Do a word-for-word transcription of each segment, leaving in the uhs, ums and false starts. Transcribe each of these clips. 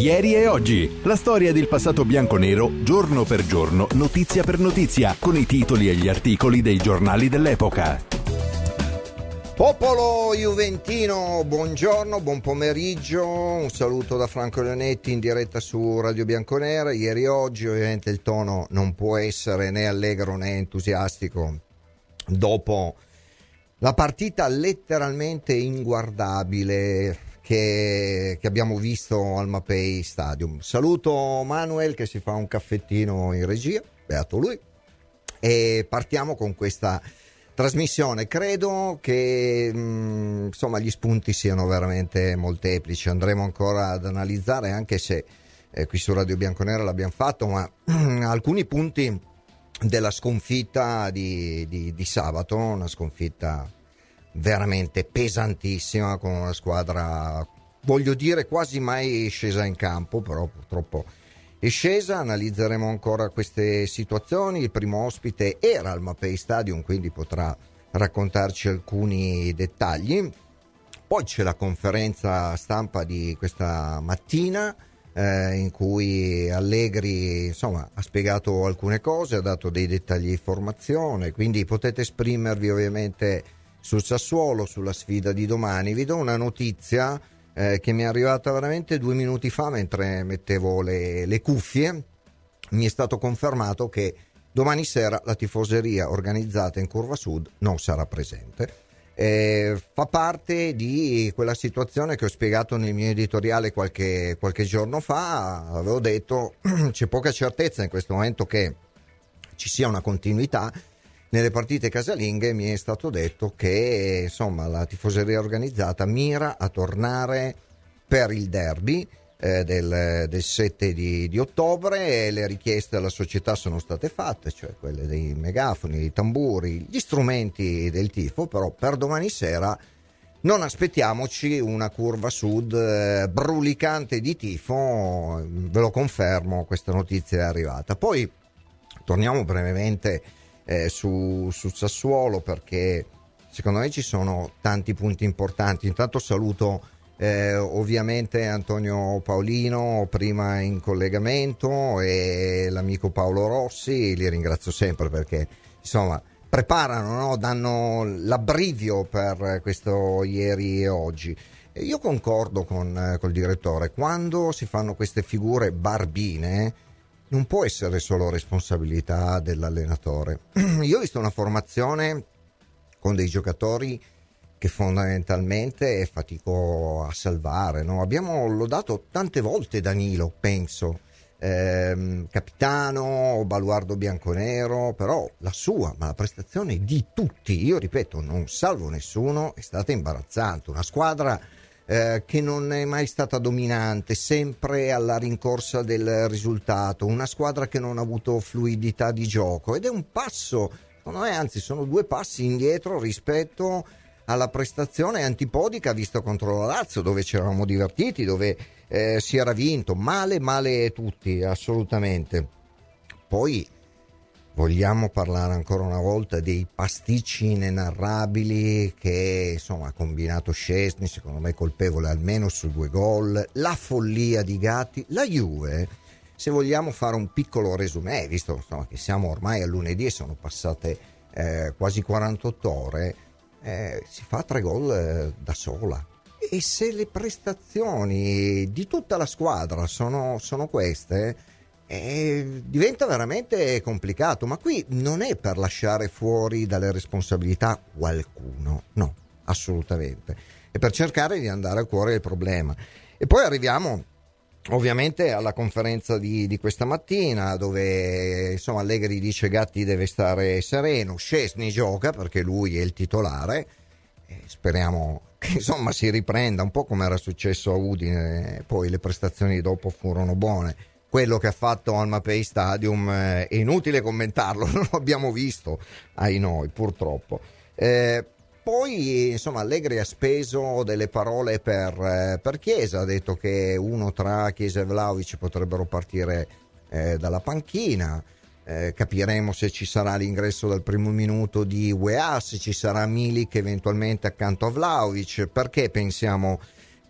Ieri e oggi, la storia del passato bianconero, giorno per giorno, notizia per notizia, con i titoli e gli articoli dei giornali dell'epoca. Popolo juventino, buongiorno, buon pomeriggio, un saluto da Franco Leonetti in diretta su Radio Bianconera. Ieri e oggi ovviamente il tono non può essere né allegro né entusiastico dopo la partita letteralmente inguardabile che, che abbiamo visto al Mapei Stadium. Saluto Manuel che si fa un caffettino in regia, beato lui, e partiamo con questa trasmissione. Credo che mh, insomma gli spunti siano veramente molteplici, andremo ancora ad analizzare, anche se eh, qui su Radio Bianconera l'abbiamo fatto, ma alcuni punti della sconfitta di, di, di sabato, una sconfitta veramente pesantissima con una squadra, voglio dire, quasi mai scesa in campo, però purtroppo è scesa. Analizzeremo ancora queste situazioni. Il primo ospite era al Mapei Stadium, quindi potrà raccontarci alcuni dettagli. Poi c'è la conferenza stampa di questa mattina eh, in cui Allegri insomma ha spiegato alcune cose, ha dato dei dettagli di formazione, quindi potete esprimervi ovviamente sul Sassuolo, sulla sfida di domani. Vi do una notizia eh, che mi è arrivata veramente due minuti fa mentre mettevo le, le cuffie. Mi è stato confermato che domani sera la tifoseria organizzata in Curva Sud non sarà presente. Eh, fa parte di quella situazione che ho spiegato nel mio editoriale qualche, qualche giorno fa. Avevo detto c'è poca certezza in questo momento che ci sia una continuità nelle partite casalinghe. Mi è stato detto che insomma la tifoseria organizzata mira a tornare per il derby eh, del, del sette di, di ottobre, e le richieste alla società sono state fatte, cioè quelle dei megafoni, dei tamburi, gli strumenti del tifo. Però per domani sera non aspettiamoci una Curva Sud eh, brulicante di tifo, ve lo confermo, questa notizia è arrivata. Poi torniamo brevemente Eh, su, su Sassuolo, perché secondo me ci sono tanti punti importanti. Intanto saluto eh, ovviamente Antonio Paolino prima in collegamento e l'amico Paolo Rossi, li ringrazio sempre perché insomma preparano, no? Danno l'abbrivio per questo ieri e oggi. E io concordo con col direttore, quando si fanno queste figure barbine non può essere solo responsabilità dell'allenatore. Io ho visto una formazione con dei giocatori che fondamentalmente fatico a salvare, no? Abbiamo lodato tante volte Danilo, penso, ehm, capitano, baluardo bianconero, però la sua, ma la prestazione di tutti, io ripeto, non salvo nessuno, è stata imbarazzante. Una squadra Eh, che non è mai stata dominante, sempre alla rincorsa del risultato, una squadra che non ha avuto fluidità di gioco, ed è un passo, secondo me, anzi sono due passi indietro rispetto alla prestazione antipodica vista contro la Lazio, dove ci eravamo divertiti, dove eh, si era vinto male male tutti, assolutamente. Poi vogliamo parlare ancora una volta dei pasticci inenarrabili che insomma ha combinato Szczesny, secondo me colpevole almeno su due gol, la follia di Gatti, la Juve. Se vogliamo fare un piccolo resumé, visto insomma, che siamo ormai a lunedì e sono passate eh, quasi quarantotto ore, eh, si fa tre gol eh, da sola. E se le prestazioni di tutta la squadra sono, sono queste, Eh, diventa veramente complicato. Ma qui non è per lasciare fuori dalle responsabilità qualcuno, no, assolutamente, è per cercare di andare a cuore del problema. E poi arriviamo ovviamente alla conferenza di, di questa mattina, dove insomma Allegri dice Gatti deve stare sereno, Szczesny gioca perché lui è il titolare, e speriamo che insomma si riprenda un po' come era successo a Udine. Poi le prestazioni dopo furono buone. Quello che ha fatto al Mapei Stadium eh, è inutile commentarlo, non lo abbiamo visto, ai noi, purtroppo. Eh, poi, insomma, Allegri ha speso delle parole per, eh, per Chiesa, ha detto che uno tra Chiesa e Vlahovic potrebbero partire eh, dalla panchina. Eh, capiremo se ci sarà l'ingresso dal primo minuto di U E A, se ci sarà Milik eventualmente accanto a Vlahovic. Perché pensiamo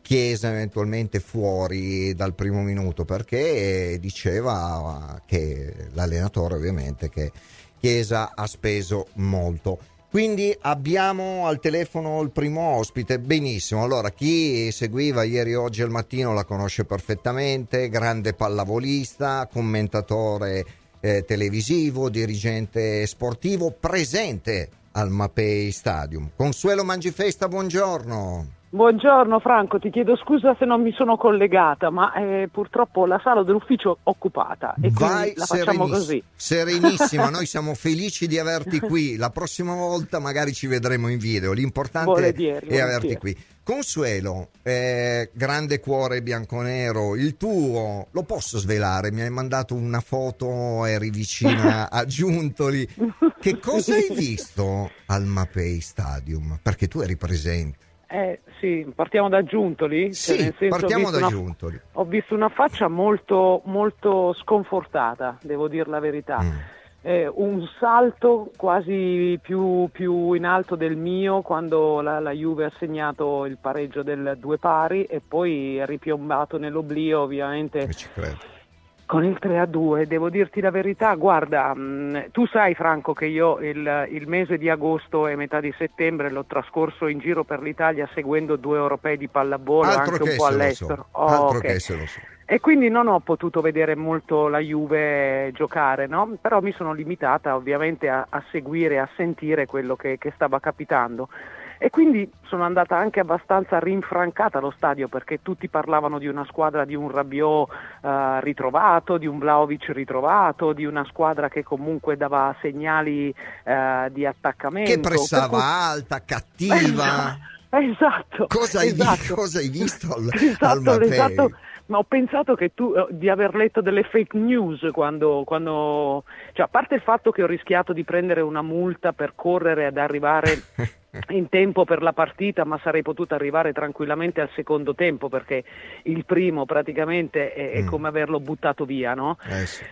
Chiesa eventualmente fuori dal primo minuto, perché diceva che l'allenatore ovviamente che Chiesa ha speso molto. Quindi abbiamo al telefono il primo ospite. Benissimo, allora chi seguiva ieri oggi al mattino la conosce perfettamente, grande pallavolista, commentatore eh, televisivo, dirigente sportivo, presente al Mapei Stadium. Consuelo Mangifesta, buongiorno. Buongiorno Franco, ti chiedo scusa se non mi sono collegata, ma eh, purtroppo la sala dell'ufficio è occupata e Vai, quindi la facciamo così. Serenissima, noi siamo felici di averti qui. La prossima volta magari ci vedremo in video, l'importante volentieri, è averti volentieri. qui. Consuelo, eh, grande cuore bianconero, il tuo, lo posso svelare? Mi hai mandato una foto, eri vicina a Giuntoli. Che cosa hai visto al Mapei Stadium? Perché tu eri presente. Eh sì, partiamo da Giuntoli? Sì, cioè, nel senso, partiamo da una, Giuntoli. Ho visto una faccia molto, molto sconfortata, devo dire la verità. Mm. Eh, un salto quasi più, più in alto del mio quando la, la Juve ha segnato il pareggio del due pari e poi è ripiombato nell'oblio ovviamente. Ci credo. Con il tre a due, devo dirti la verità, guarda, mh, tu sai Franco che io il, il mese di agosto e metà di settembre l'ho trascorso in giro per l'Italia seguendo due europei di pallavolo, Altro anche un po' all'estero. So. Oh, Altro okay. che se lo so. E quindi non ho potuto vedere molto la Juve giocare, no? Però mi sono limitata ovviamente a, a seguire, a sentire quello che, che stava capitando. E quindi sono andata anche abbastanza rinfrancata allo stadio perché tutti parlavano di una squadra di un Rabiot uh, ritrovato, di un Vlahovic ritrovato, di una squadra che comunque dava segnali uh, di attaccamento. Che pressava cui... alta, cattiva. Esatto. Cosa hai, esatto. vi- cosa hai visto al, esatto, al Mapei? Esatto. Ma ho pensato che tu di aver letto delle fake news quando, quando cioè a parte il fatto che ho rischiato di prendere una multa per correre ad arrivare in tempo per la partita, ma sarei potuta arrivare tranquillamente al secondo tempo perché il primo praticamente è, è mm. come averlo buttato via, no? Eh sì.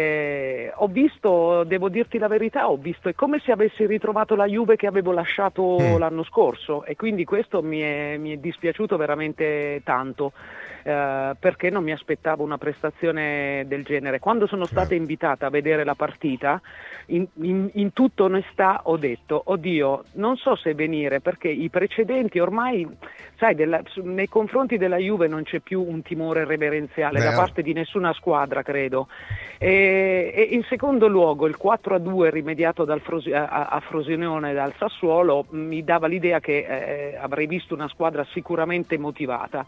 E ho visto, devo dirti la verità, ho visto è come se avessi ritrovato la Juve che avevo lasciato mm. l'anno scorso e quindi questo mi è, mi è dispiaciuto veramente tanto. Uh, perché non mi aspettavo una prestazione del genere. Quando sono stata invitata a vedere la partita, in, in, in tutta onestà ho detto, oddio, non so se venire, perché i precedenti ormai, sai, della, nei confronti della Juve non c'è più un timore reverenziale Beh. da parte di nessuna squadra, credo. E, e in secondo luogo il quattro a due rimediato dal Frosi, a, a Frosinone e dal Sassuolo mi dava l'idea che eh, avrei visto una squadra sicuramente motivata.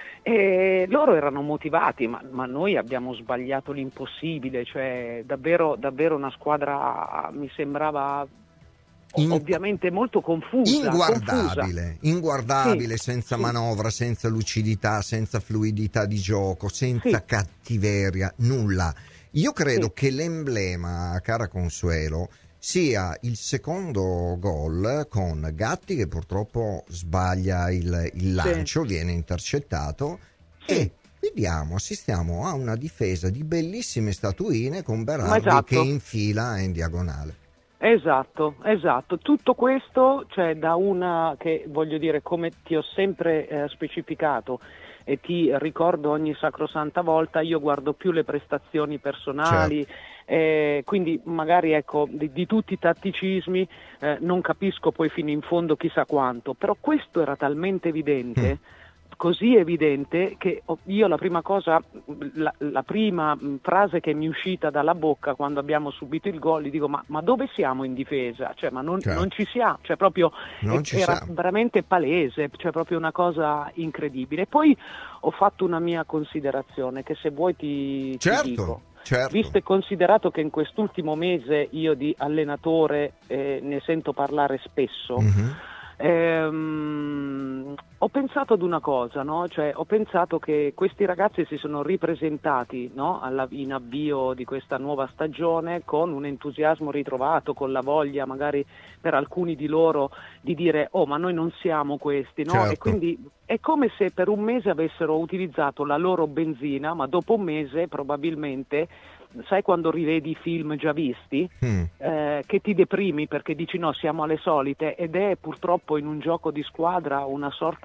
E loro erano motivati, ma, ma noi abbiamo sbagliato l'impossibile, cioè davvero, davvero una squadra mi sembrava In... ovviamente molto confusa. Inguardabile, confusa. inguardabile, sì, senza sì. manovra, senza lucidità, senza fluidità di gioco, senza sì. cattiveria, nulla. Io credo sì. che l'emblema, cara Consuelo, sia il secondo gol con Gatti che purtroppo sbaglia il, il lancio, sì. viene intercettato sì. e vediamo, assistiamo a una difesa di bellissime statuine con Berardi esatto. che infila in diagonale. Esatto, esatto. Tutto questo, cioè da una che voglio dire, come ti ho sempre eh, specificato e ti ricordo ogni sacrosanta volta, io guardo più le prestazioni personali. Certo. Eh, quindi magari ecco di, di tutti i tatticismi eh, non capisco poi fino in fondo chissà quanto, però questo era talmente evidente, mm. così evidente che io la prima cosa, la, la prima frase che mi è uscita dalla bocca quando abbiamo subito il gol, gli dico ma, ma dove siamo in difesa? Cioè ma non, certo. non ci siamo, cioè proprio non eh, ci era siamo. veramente palese, cioè proprio una cosa incredibile. Poi ho fatto una mia considerazione che se vuoi ti, certo. ti dico. Certo. Visto e considerato che in quest'ultimo mese io di allenatore eh, ne sento parlare spesso, mm-hmm. ehm, ho pensato ad una cosa, no? Cioè, ho pensato che questi ragazzi si sono ripresentati, no? Alla, in avvio di questa nuova stagione con un entusiasmo ritrovato, con la voglia magari per alcuni di loro di dire oh ma noi non siamo questi, no? Certo. E quindi è come se per un mese avessero utilizzato la loro benzina, ma dopo un mese probabilmente, sai quando rivedi i film già visti, mm. eh, che ti deprimi perché dici no, siamo alle solite, ed è purtroppo in un gioco di squadra una sorta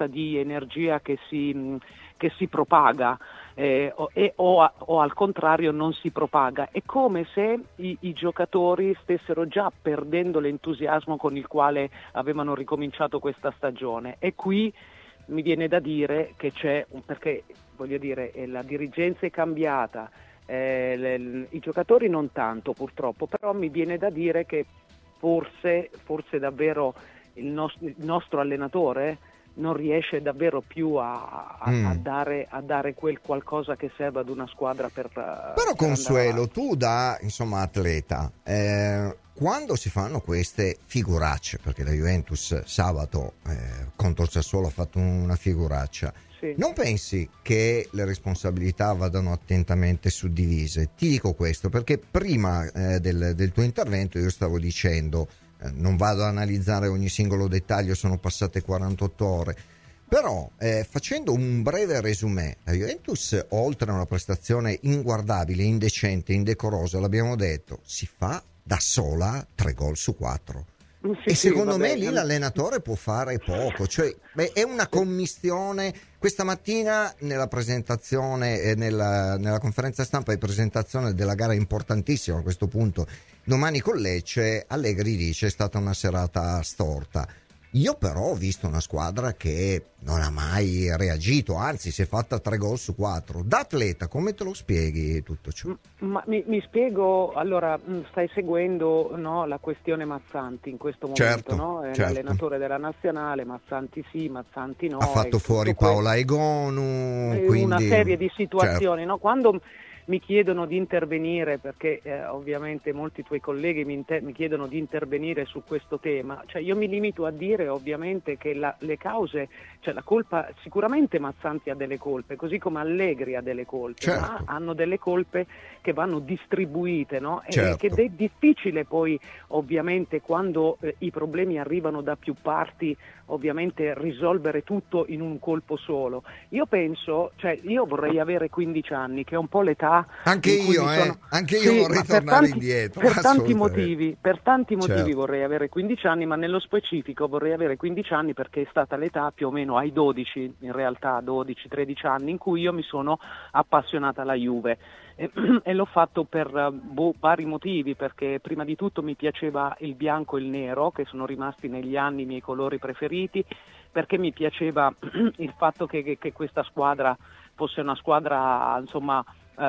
sorta di energia che si, che si propaga eh, o, e, o, a, o al contrario non si propaga. È come se i, i giocatori stessero già perdendo l'entusiasmo con il quale avevano ricominciato questa stagione, e qui mi viene da dire che c'è, perché voglio dire la dirigenza è cambiata, eh, le, i giocatori non tanto purtroppo, però mi viene da dire che forse, forse davvero il, nos- il nostro allenatore non riesce davvero più a, a, mm. a, dare, a dare quel qualcosa che serve ad una squadra per... Però per Consuelo, tu da insomma atleta, eh, quando si fanno queste figuracce, perché la Juventus sabato eh, contro il Sassuolo ha fatto una figuraccia, sì. Non pensi che le responsabilità vadano attentamente suddivise? Ti dico questo perché prima eh, del, del tuo intervento io stavo dicendo, eh, non vado ad analizzare ogni singolo dettaglio, sono passate quarantotto ore, però eh, facendo un breve resumé, la Juventus oltre a una prestazione inguardabile, indecente, indecorosa, l'abbiamo detto, si fa da sola tre gol su quattro. Sì, e secondo sì, me lì l'allenatore può fare poco, cioè beh, è una commistione. Questa mattina nella presentazione eh, nella, nella conferenza stampa di presentazione della gara importantissima a questo punto domani con Lecce, Allegri dice è stata una serata storta. Io però ho visto una squadra che non ha mai reagito, anzi si è fatta tre gol su quattro. Da atleta come te lo spieghi tutto ciò? Ma mi, mi spiego, allora stai seguendo, no, la questione Mazzanti in questo momento, certo, no? È certo. L'allenatore della nazionale, Mazzanti sì, Mazzanti no. Ha fatto fuori Paola Egonu, quindi... una serie di situazioni, certo. no? Quando mi chiedono di intervenire, perché eh, ovviamente molti tuoi colleghi mi, inter- mi chiedono di intervenire su questo tema, cioè io mi limito a dire ovviamente che la, le cause, cioè la colpa, sicuramente Mazzanti ha delle colpe, così come Allegri ha delle colpe, certo. ma hanno delle colpe che vanno distribuite, no? E certo. che è difficile poi ovviamente quando eh, i problemi arrivano da più parti, ovviamente risolvere tutto in un colpo solo. Io penso, cioè io vorrei avere quindici anni, che è un po' l'età anche io, eh, sono... anche io sì, vorrei tornare tanti, indietro per tanti motivi, per tanti motivi certo. vorrei avere quindici anni, ma nello specifico vorrei avere quindici anni perché è stata l'età più o meno ai dodici, in realtà dodici tredici anni, in cui io mi sono appassionata alla Juve e, e l'ho fatto per boh, vari motivi, perché prima di tutto mi piaceva il bianco e il nero, che sono rimasti negli anni i miei colori preferiti, perché mi piaceva il fatto che, che, che questa squadra fosse una squadra insomma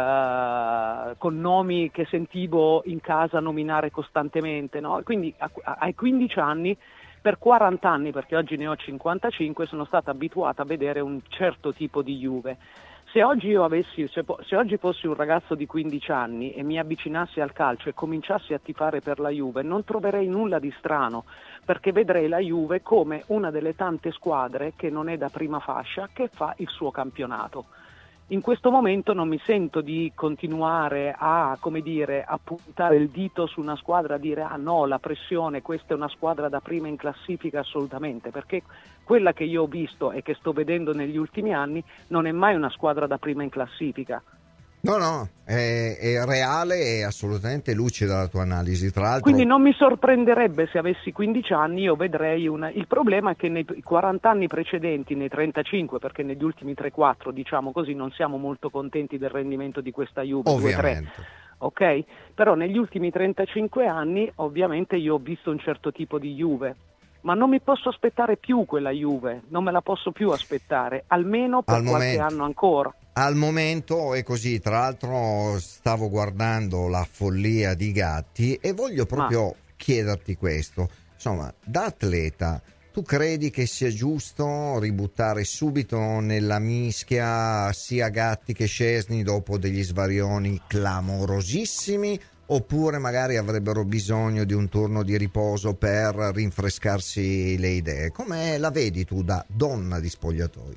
Uh, con nomi che sentivo in casa nominare costantemente, no? Quindi a, a, ai quindici anni, per quaranta anni, perché oggi ne ho cinquantacinque, sono stata abituata a vedere un certo tipo di Juve. Se oggi io avessi, se, se oggi fossi un ragazzo di quindici anni e mi avvicinassi al calcio e cominciassi a tifare per la Juve, non troverei nulla di strano, perché vedrei la Juve come una delle tante squadre che non è da prima fascia, che fa il suo campionato. In questo momento non mi sento di continuare a, come dire, a puntare il dito su una squadra, a dire ah no, la pressione, questa è una squadra da prima in classifica, assolutamente, perché quella che io ho visto e che sto vedendo negli ultimi anni non è mai una squadra da prima in classifica. No, no, è, è reale e assolutamente lucida la tua analisi. Tra l'altro... Quindi non mi sorprenderebbe se avessi quindici anni, io vedrei una... Il problema è che nei quaranta anni precedenti, nei trentacinque, perché negli ultimi tre quattro, diciamo così, non siamo molto contenti del rendimento di questa Juve, ovviamente. due tre, ok? Però negli ultimi trentacinque anni, ovviamente, io ho visto un certo tipo di Juve. Ma non mi posso aspettare più quella Juve, non me la posso più aspettare, almeno per Al qualche momento. anno ancora. Al momento è così, tra l'altro stavo guardando La follia di Gatti e voglio proprio Ma. chiederti questo, insomma, da atleta tu credi che sia giusto ributtare subito nella mischia sia Gatti che Szczesny dopo degli svarioni clamorosissimi, oppure magari avrebbero bisogno di un turno di riposo per rinfrescarsi le idee? Come la vedi tu da donna di spogliatoio?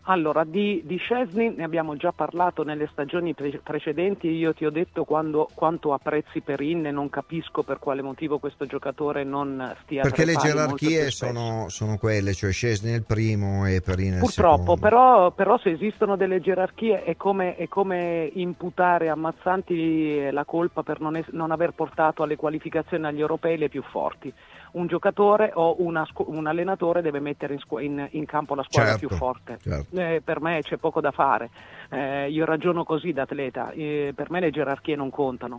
Allora, di, di Szczęsny ne abbiamo già parlato nelle stagioni pre- precedenti, io ti ho detto quando, quanto apprezzi Perin e non capisco per quale motivo questo giocatore non stia perché tra i le pali gerarchie sono, sono quelle, cioè Szczęsny il primo e Perin il Purtroppo, secondo. però, però se esistono delle gerarchie è come, è come imputare a Mazzanti la colpa per non, es- non aver portato alle qualificazioni agli europei le più forti. Un giocatore o una, un allenatore deve mettere in, scu- in, in campo la squadra certo, più forte. Certo. Eh, per me c'è poco da fare, eh, io ragiono così da atleta, eh, per me le gerarchie non contano.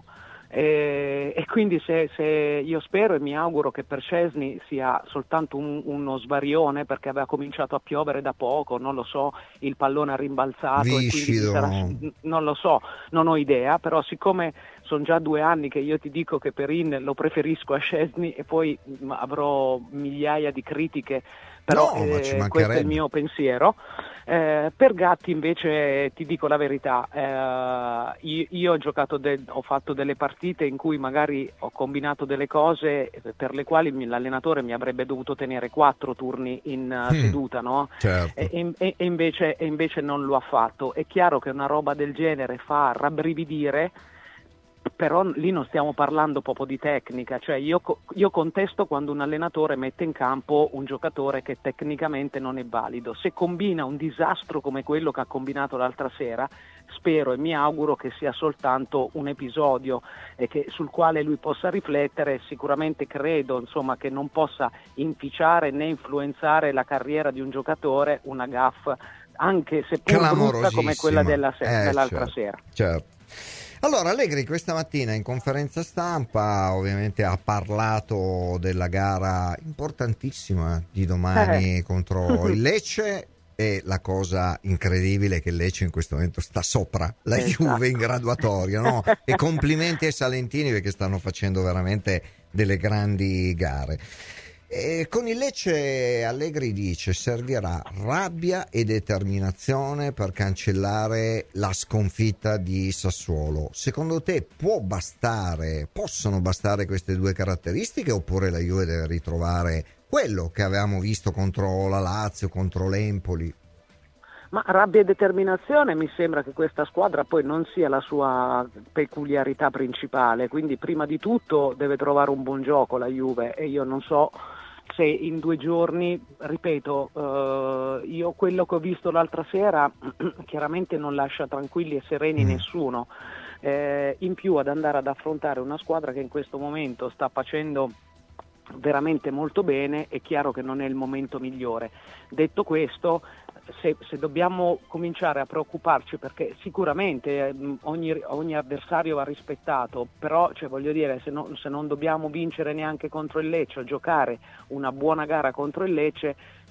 Eh, e quindi se, se io spero e mi auguro che per Szczęsny sia soltanto un, uno svarione, perché aveva cominciato a piovere da poco, non lo so, il pallone ha rimbalzato Viscido. e quindi sarà, non lo so, non ho idea, però siccome sono già due anni che io ti dico che Perin lo preferisco a Szczęsny e poi mh, avrò migliaia di critiche, però no, ma ci eh, questo è il mio pensiero. Eh, per Gatti invece ti dico la verità, eh, io, io ho giocato, de- ho fatto delle partite in cui magari ho combinato delle cose per le quali mi, l'allenatore mi avrebbe dovuto tenere quattro turni in uh, mm, seduta, no? Certo. E, e, e, invece, e invece non lo ha fatto. È chiaro che una roba del genere fa rabbrividire, però lì non stiamo parlando proprio di tecnica, cioè io, io contesto quando un allenatore mette in campo un giocatore che tecnicamente non è valido. Se combina un disastro come quello che ha combinato l'altra sera, spero e mi auguro che sia soltanto un episodio e che, sul quale lui possa riflettere. Sicuramente credo, insomma, che non possa inficiare né influenzare la carriera di un giocatore una gaffe, anche se pur brutta come quella della se- eh, dell'altra certo, sera. Certo. Allora, Allegri questa mattina in conferenza stampa ovviamente ha parlato della gara importantissima di domani eh. contro il Lecce, e la cosa incredibile è che il Lecce in questo momento sta sopra la esatto. Juve in graduatoria, no? E complimenti ai salentini perché stanno facendo veramente delle grandi gare. E con il Lecce Allegri dice servirà rabbia e determinazione per cancellare la sconfitta di Sassuolo. Secondo te può bastare, possono bastare queste due caratteristiche, oppure la Juve deve ritrovare quello che avevamo visto contro la Lazio, contro l'Empoli? Ma rabbia e determinazione, mi sembra che questa squadra poi non sia la sua peculiarità principale, quindi prima di tutto deve trovare un buon gioco la Juve, e io non so se in due giorni, ripeto, eh, io quello che ho visto l'altra sera chiaramente non lascia tranquilli e sereni mm. nessuno, eh, in più ad andare ad affrontare una squadra che in questo momento sta facendo veramente molto bene, è chiaro che non è il momento migliore. Detto questo, se, se dobbiamo cominciare a preoccuparci, perché sicuramente eh, ogni, ogni avversario va rispettato, però cioè, voglio dire, se, no, se non dobbiamo vincere neanche contro il Lecce o giocare una buona gara contro il Lecce,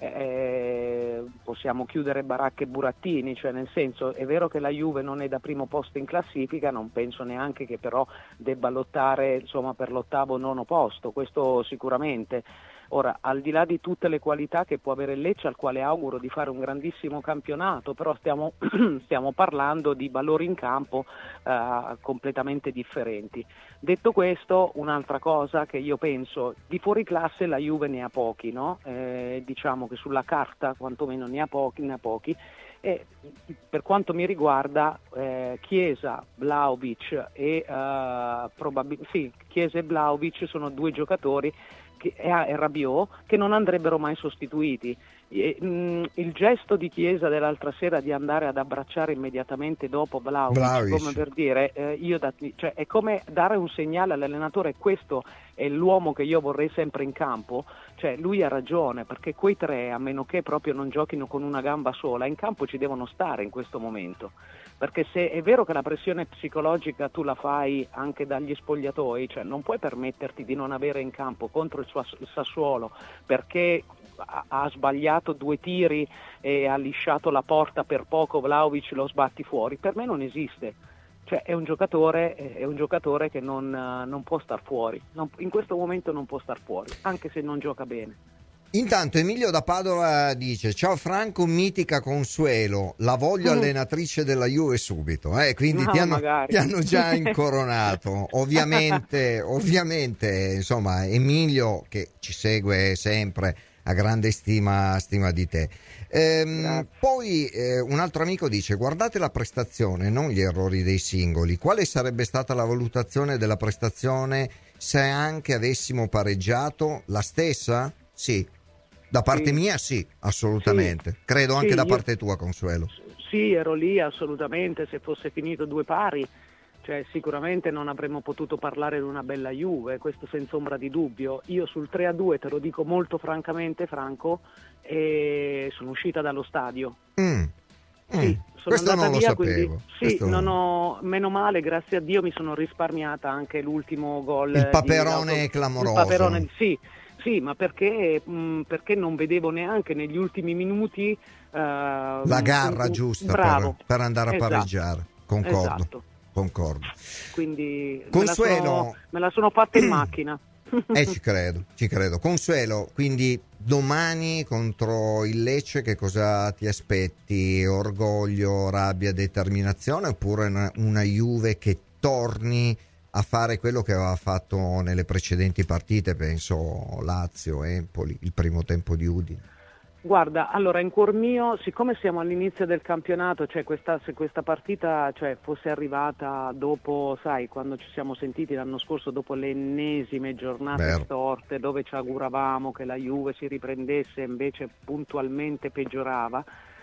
eh, possiamo chiudere baracche e burattini, cioè nel senso, è vero che la Juve non è da primo posto in classifica, non penso neanche che però debba lottare, insomma, per l'ottavo o nono posto, questo sicuramente. Ora, al di là di tutte le qualità che può avere il Lecce, al quale auguro di fare un grandissimo campionato, però stiamo, stiamo parlando di valori in campo eh, completamente differenti. Detto questo, un'altra cosa che io penso, di fuori classe la Juve ne ha pochi, no? Eh, diciamo che sulla carta quantomeno ne ha pochi, ne ha pochi. E per quanto mi riguarda eh, Chiesa, Vlahovic e eh, probabil- sì, Chiesa e Vlahovic sono due giocatori che, e, e Rabiot che non andrebbero mai sostituiti. E, mh, il gesto di Chiesa dell'altra sera di andare ad abbracciare immediatamente dopo Vlahovic, Vlahovic. come per dire eh, io da, cioè, è come dare un segnale all'allenatore: questo è l'uomo che io vorrei sempre in campo. Cioè lui ha ragione, perché quei tre, a meno che proprio non giochino con una gamba sola, in campo ci devono stare in questo momento, perché se è vero che la pressione psicologica tu la fai anche dagli spogliatoi, cioè non puoi permetterti di non avere in campo contro il, suo, il Sassuolo perché ha, ha sbagliato due tiri e ha lisciato la porta per poco, Vlahovic lo sbatti fuori. Per me non esiste. Cioè è un giocatore, è un giocatore che non, non può star fuori, non, in questo momento non può star fuori, anche se non gioca bene. Intanto Emilio da Padova dice: ciao Franco, mitica Consuelo, la voglio mm. allenatrice della Juve subito, eh? Quindi no, ti, hanno, ti hanno già incoronato. ovviamente, ovviamente, insomma, Emilio che ci segue sempre ha grande stima, stima di te. Ehm, poi eh, un altro amico dice: guardate la prestazione, non gli errori dei singoli. Quale sarebbe stata la valutazione della prestazione se anche avessimo pareggiato? La stessa? Sì, da parte sì. mia sì, assolutamente. Sì. Credo anche sì, da parte io... tua, Consuelo. Sì, ero lì assolutamente. Se fosse finito due pari, cioè sicuramente non avremmo potuto parlare di una bella Juve, questo senza ombra di dubbio. Io sul tre a due, te lo dico molto francamente, Franco, e sono uscita dallo stadio. Mm. Sì, sono questo andata non via, lo sapevo. Quindi, sì, questo non non... ho, meno male, grazie a Dio mi sono risparmiata anche l'ultimo gol. Il paperone di, clamoroso. Il paperone, sì, sì, ma perché, mh, perché non vedevo neanche negli ultimi minuti uh, la garra un, un, giusta bravo. per, per andare a Esatto. pareggiare. Concordo. Esatto. Concordo. Quindi Consuelo, me la sono, me la sono fatta in macchina. Eh, ci credo, ci credo. Consuelo, quindi domani contro il Lecce che cosa ti aspetti? Orgoglio, rabbia, determinazione, oppure una, una Juve che torni a fare quello che aveva fatto nelle precedenti partite, penso Lazio, Empoli, il primo tempo di Udine? Guarda, allora in cuor mio, siccome siamo all'inizio del campionato, cioè questa, se questa partita cioè, fosse arrivata dopo, sai, quando ci siamo sentiti l'anno scorso, dopo le ennesime giornate Vero. storte, dove ci auguravamo che la Juve si riprendesse e invece puntualmente peggiorava,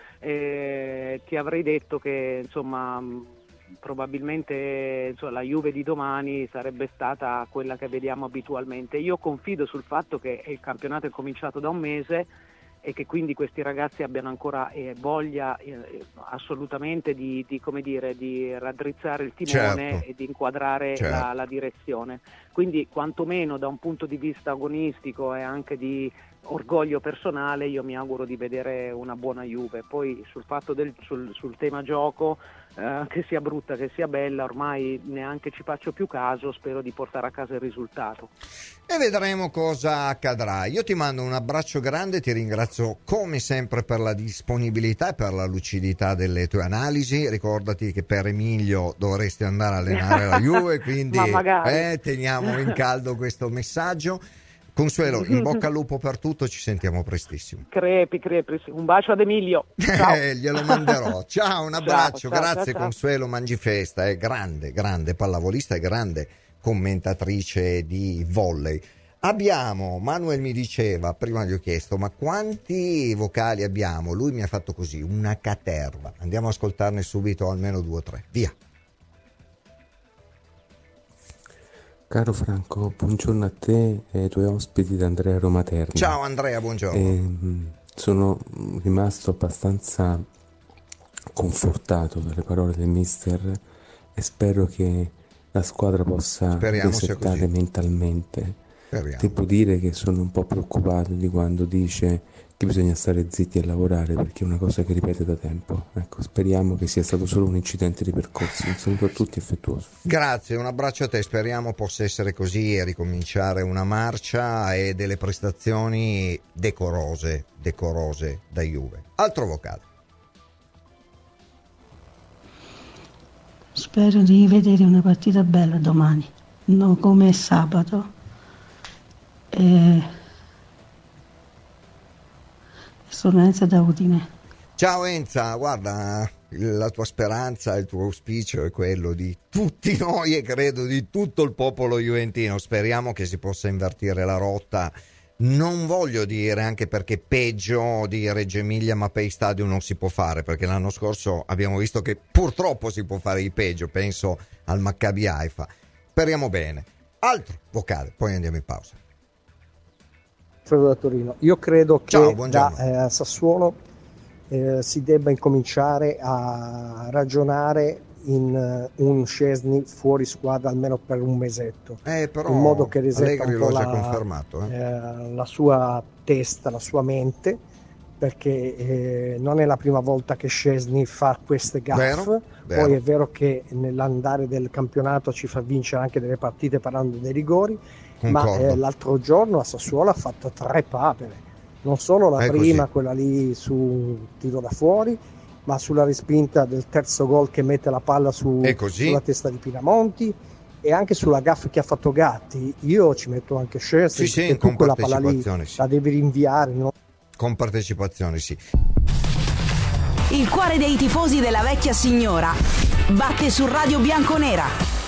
eh, ti avrei detto che insomma probabilmente insomma, la Juve di domani sarebbe stata quella che vediamo abitualmente. Io confido sul fatto che il campionato è cominciato da un mese e che quindi questi ragazzi abbiano ancora eh, voglia eh, assolutamente di, di, come dire, di raddrizzare il timone, certo. e di inquadrare certo. la, la direzione. Quindi quantomeno da un punto di vista agonistico e anche di orgoglio personale io mi auguro di vedere una buona Juve. Poi sul fatto del sul, sul tema gioco, eh, che sia brutta che sia bella, ormai neanche ci faccio più caso, spero di portare a casa il risultato e vedremo cosa accadrà. Io ti mando un abbraccio grande, ti ringrazio come sempre per la disponibilità e per la lucidità delle tue analisi. Ricordati che per Emilio dovresti andare a allenare la Juve, quindi eh, teniamo in caldo questo messaggio. Consuelo, in bocca al lupo per tutto, ci sentiamo prestissimo. Crepi, crepi, un bacio ad Emilio. Ciao. Eh, glielo manderò. Ciao, un abbraccio, ciao, ciao, grazie ciao, ciao. Consuelo Mangifesta, è grande, grande pallavolista e grande commentatrice di volley. Abbiamo, Manuel mi diceva, prima gli ho chiesto, ma quanti vocali abbiamo? Lui mi ha fatto così, una caterva. Andiamo a ascoltarne subito almeno due o tre. Via. Caro Franco, buongiorno a te e ai tuoi ospiti da Andrea Roma Terni. Ciao Andrea, buongiorno. E, sono rimasto abbastanza confortato dalle parole del mister e spero che la squadra possa Speriamo resettare mentalmente. Speriamo. Devo dire che sono un po' preoccupato di quando dice che bisogna stare zitti e lavorare, perché è una cosa che ripete da tempo. Ecco, speriamo che sia stato solo un incidente di percorso. Un saluto a tutti affettuoso. Grazie, un abbraccio a te, speriamo possa essere così e ricominciare una marcia e delle prestazioni decorose, decorose da Juve. Altro vocale. Spero di vedere una partita bella domani, non come sabato. E... Sono Enza da Udine. Ciao Enza, guarda, la tua speranza, il tuo auspicio è quello di tutti noi e credo di tutto il popolo juventino. Speriamo che si possa invertire la rotta. Non voglio dire, anche perché peggio di Reggio Emilia Mapei Stadium non si può fare, perché l'anno scorso abbiamo visto che purtroppo si può fare di peggio, penso al Maccabi Haifa. Speriamo bene. Altro vocale, poi andiamo in pausa. Fredo da Torino. Io credo che Ciao, da eh, Sassuolo eh, si debba incominciare a ragionare in uh, un Szczesny fuori squadra almeno per un mesetto, eh, però in modo che risetta un po' l'ha la, confermato, eh. Eh, la sua testa, la sua mente, perché eh, non è la prima volta che Szczesny fa queste gaffe. Vero, vero. Poi è vero che nell'andare del campionato ci fa vincere anche delle partite parlando dei rigori. Ma eh, l'altro giorno a Sassuolo ha fatto tre papere, non solo la è prima, così. Quella lì su tiro da fuori, ma sulla respinta del terzo gol che mette la palla su, sulla testa di Pinamonti, e anche sulla gaffa che ha fatto Gatti io ci metto anche Szczęsny, sì, sì, perché tu quella palla lì sì. la devi rinviare, no? Con partecipazione, sì. Il cuore dei tifosi della vecchia signora batte su Radio Bianconera.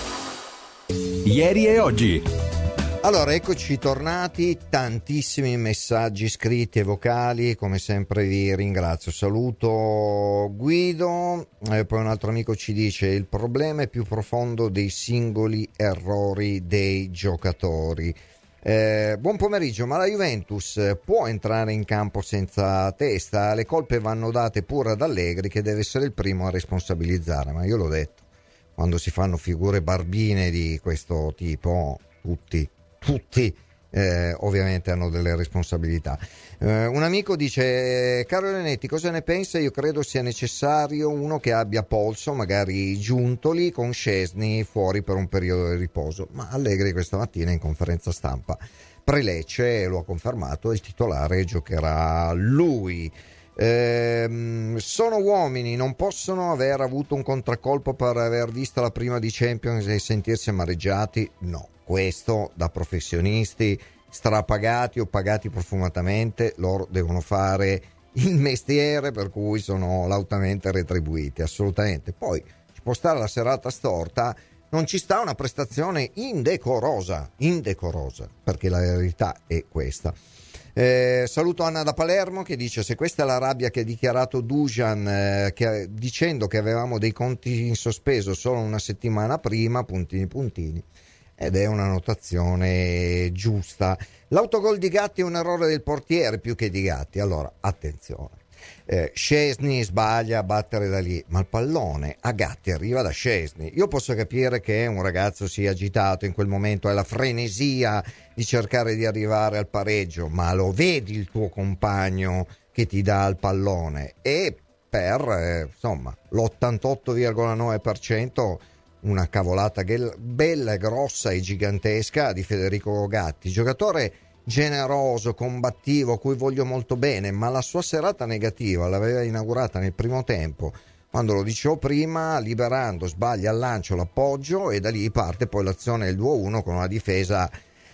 Ieri e oggi. Allora, eccoci tornati, tantissimi messaggi scritti e vocali, come sempre vi ringrazio. Saluto Guido, e poi un altro amico ci dice: il problema è più profondo dei singoli errori dei giocatori. Eh, buon pomeriggio, ma la Juventus può entrare in campo senza testa? Le colpe vanno date pure ad Allegri, che deve essere il primo a responsabilizzare, ma io l'ho detto, quando si fanno figure barbine di questo tipo, tutti tutti eh, ovviamente hanno delle responsabilità. Eh, un amico dice: caro Leonetti, cosa ne pensa? Io credo sia necessario uno che abbia polso, magari Giuntoli con Szczęsny fuori per un periodo di riposo, ma Allegri questa mattina in conferenza stampa pre-Lecce lo ha confermato, il titolare giocherà lui. Eh, sono uomini, non possono aver avuto un contraccolpo per aver visto la prima di Champions e sentirsi amareggiati? No, questo da professionisti strapagati o pagati profumatamente, loro devono fare il mestiere per cui sono lautamente retribuiti, assolutamente. Poi ci può stare la serata storta, non ci sta una prestazione indecorosa, indecorosa, perché la verità è questa. Eh, saluto Anna da Palermo che dice: se questa è la rabbia che ha dichiarato Dusan eh, che, dicendo che avevamo dei conti in sospeso solo una settimana prima, puntini puntini, ed è una notazione giusta. L'autogol di Gatti è un errore del portiere più che di Gatti. Allora attenzione, eh, Szczęsny sbaglia a battere da lì, ma il pallone a Gatti arriva da Szczęsny. Io posso capire che un ragazzo sia agitato in quel momento, è la frenesia di cercare di arrivare al pareggio, ma lo vedi il tuo compagno che ti dà il pallone, e per eh, insomma l'ottantotto virgola nove per cento una cavolata bella, grossa e gigantesca di Federico Gatti, giocatore generoso, combattivo, a cui voglio molto bene, ma la sua serata negativa l'aveva inaugurata nel primo tempo, quando lo dicevo prima, liberando, sbaglia al lancio l'appoggio e da lì parte poi l'azione del due a uno con una difesa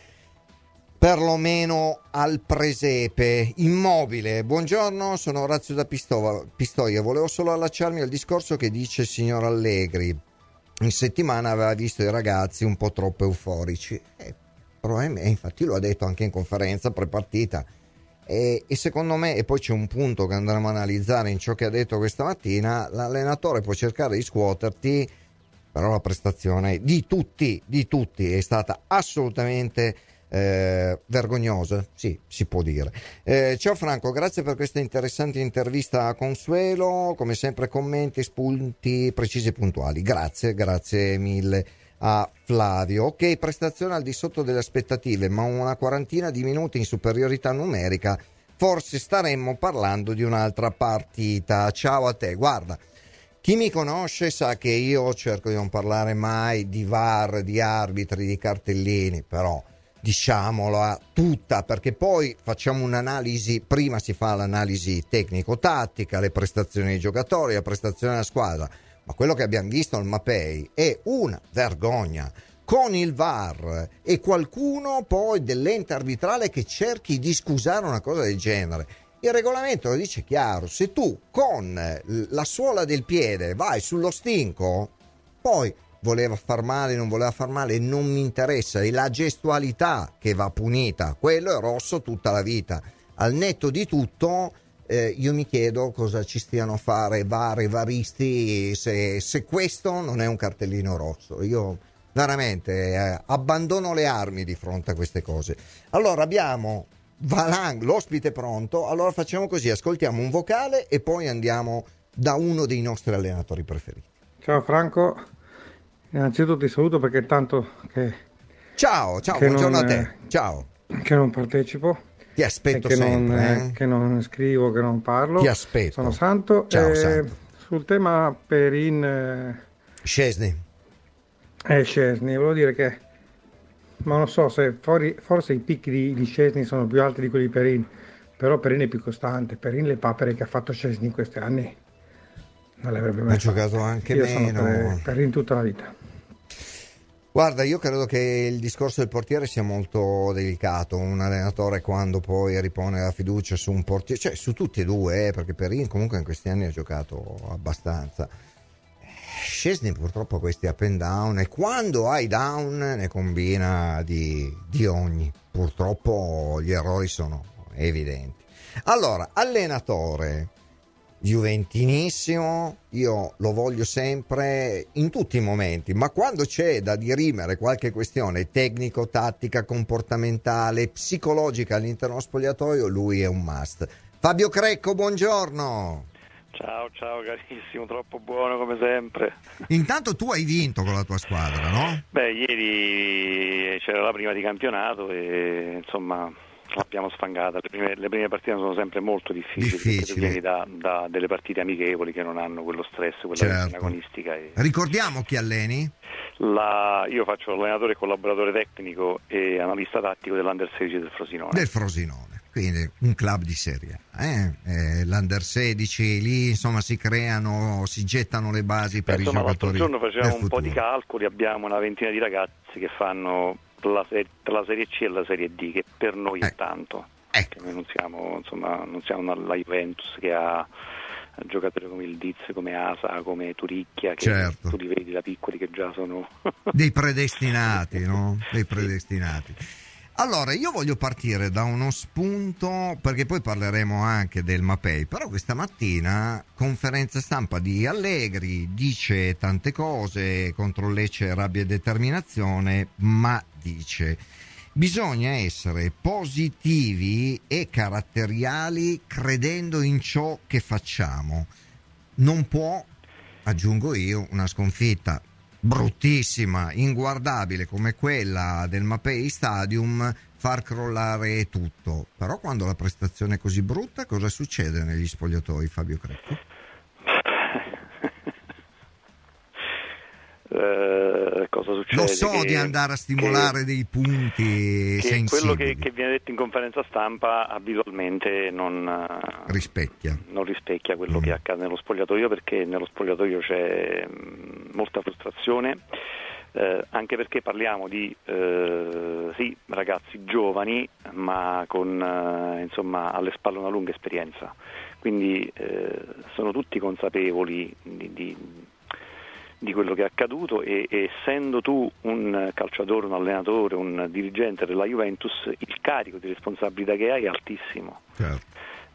perlomeno al presepe. Immobile, buongiorno, sono Orazio da Pistova, Pistoia, volevo solo allacciarmi al discorso che dice il signor Allegri. In settimana aveva visto i ragazzi un po' troppo euforici, e probabilmente, infatti lo ha detto anche in conferenza pre-partita, e, e secondo me, e poi c'è un punto che andremo a analizzare in ciò che ha detto questa mattina, l'allenatore può cercare di scuoterti, però la prestazione di tutti, di tutti è stata assolutamente Eh, vergognosa, sì, si può dire. Eh, ciao Franco, grazie per questa interessante intervista a Consuelo, come sempre commenti, spunti precisi e puntuali. Grazie, grazie mille a Flavio. Ok, prestazione al di sotto delle aspettative, ma una quarantina di minuti in superiorità numerica, forse staremmo parlando di un'altra partita. Ciao a te, guarda, chi mi conosce sa che io cerco di non parlare mai di V A R, di arbitri, di cartellini, però diciamola tutta, perché poi facciamo un'analisi, prima si fa l'analisi tecnico-tattica, le prestazioni dei giocatori, la prestazione della squadra, ma quello che abbiamo visto al Mapei è una vergogna, con il V A R e qualcuno poi dell'ente arbitrale che cerchi di scusare una cosa del genere. Il regolamento lo dice chiaro: se tu con la suola del piede vai sullo stinco, poi voleva far male, non voleva far male, non mi interessa, è la gestualità che va punita, quello è rosso tutta la vita. Al netto di tutto, eh, io mi chiedo cosa ci stiano a fare V A R e varisti se, se questo non è un cartellino rosso. Io veramente eh, abbandono le armi di fronte a queste cose. Allora abbiamo Valang, l'ospite pronto, allora facciamo così, ascoltiamo un vocale e poi andiamo da uno dei nostri allenatori preferiti. Ciao Franco, innanzitutto ti saluto perché tanto che ciao, ciao, che buongiorno non, a te, ciao. Che non partecipo. Ti aspetto che sempre. Non, eh? Che non scrivo, che non parlo. Ti aspetto. Sono Santo. Ciao, eh, Santo. Sul tema Perin eh, Szczęsny. Eh, Szczęsny, volevo dire che, ma non so se fuori, forse i picchi di, di Szczęsny sono più alti di quelli di Perin, però Perin è più costante. Perin le papere che ha fatto Szczęsny in questi anni non le avrebbe mai ha giocato anche Io meno. Sono per, Perin tutta la vita. Guarda, io credo che il discorso del portiere sia molto delicato. Un allenatore, quando poi ripone la fiducia su un portiere, cioè su tutti e due, eh, perché Perin comunque in questi anni ha giocato abbastanza. Szczesny purtroppo ha questi up and down, e quando hai down ne combina di, di ogni. Purtroppo gli errori sono evidenti. Allora, allenatore juventinissimo, io lo voglio sempre in tutti i momenti, ma quando c'è da dirimere qualche questione tecnico, tattica, comportamentale, psicologica all'interno dello spogliatoio, lui è un must. Fabio Crecco, buongiorno. Ciao, ciao carissimo, troppo buono come sempre. Intanto tu hai vinto con la tua squadra, no? Beh, ieri c'era la prima di campionato e insomma l'abbiamo sfangata. Le prime, le prime partite sono sempre molto difficili, Difficili. perché tu vieni da, da delle partite amichevoli che non hanno quello stress, quella Certo. tensione agonistica. E... Ricordiamo chi alleni? La, io faccio l'allenatore, collaboratore tecnico e analista tattico dell'Under sedici del Frosinone. Del Frosinone, quindi un club di Serie A. Eh? Eh, L'Under sedici, lì insomma si creano, si gettano le basi per Beh, i insomma, giocatori. L'altro giorno facevamo del un po' futuro. di calcoli, abbiamo una ventina di ragazzi che fanno la, ser- la Serie C e la Serie D, che per noi è Eh. tanto. Ecco. Noi non siamo, insomma, non siamo la Juventus che ha giocatori come il Diz, come Asa, come Turicchia, che Certo. tu li vedi da piccoli che già sono Dei predestinati, no? Dei predestinati. Allora, io voglio partire da uno spunto, perché poi parleremo anche del Mapei, però questa mattina conferenza stampa di Allegri, dice tante cose, contro Lecce rabbia e determinazione, ma dice: bisogna essere positivi e caratteriali credendo in ciò che facciamo. Non può, aggiungo io, una sconfitta bruttissima, inguardabile come quella del Mapei Stadium far crollare tutto. Però quando la prestazione è così brutta, cosa succede negli spogliatoi, Fabio Crecco? Eh, cosa succede? Lo so che, di andare a stimolare che, dei punti che sensibili. quello che, che viene detto in conferenza stampa abitualmente non rispecchia, non rispecchia quello mm. che accade nello spogliatoio, perché nello spogliatoio c'è molta frustrazione, eh, anche perché parliamo di eh, sì, ragazzi giovani, ma con eh, insomma alle spalle una lunga esperienza, quindi eh, sono tutti consapevoli di, di di quello che è accaduto e, e essendo tu un calciatore, un allenatore, un dirigente della Juventus, il carico di responsabilità che hai è altissimo. Certo.